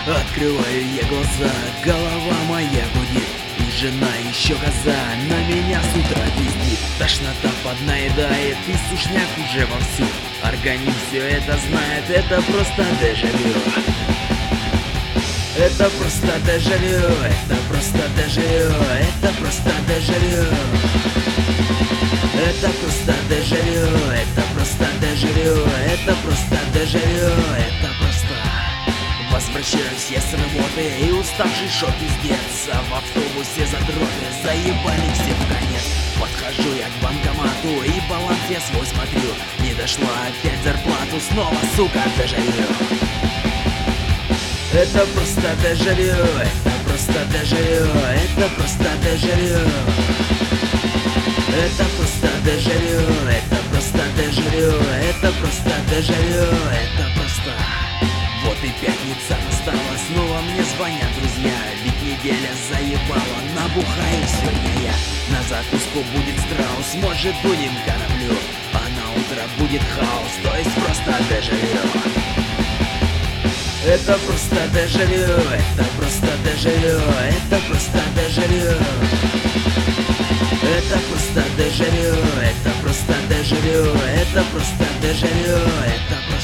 Открываю я глаза, голова моя гудит, и жена еще коза на меня с утра пиздит. Тошнота поднаедает, и сушняк уже вовсю. Организм все это знает, это просто дежавю. Это просто дежавю, это просто дежавю, это просто дежавю. Это просто дежавю, это просто дежавю, это просто дежавю, это просто. Возвращаюсь я с работы и уставший шо пиздец, а в автобусе задроты заебали все в конец. Подхожу я к банкомату и баланс я свой смотрю. Не дошла опять зарплату, снова, сука, дежавю. Это просто дежавю, это просто дежавю, это просто дежавю. Это просто дежавю, это просто дежавю, это просто дежавю, это просто. Вот и пятница настала, снова мне звонят друзья. Ведь неделя заебала, набухаюсь сегодня я. На закуску будет страус, может будем кораблю, а на утро будет хаос, то есть просто дежавю. Это просто дежавю, это просто дежавю, это просто дежавю. Это просто дежавю, это просто дежавю, это просто дежавю, это просто.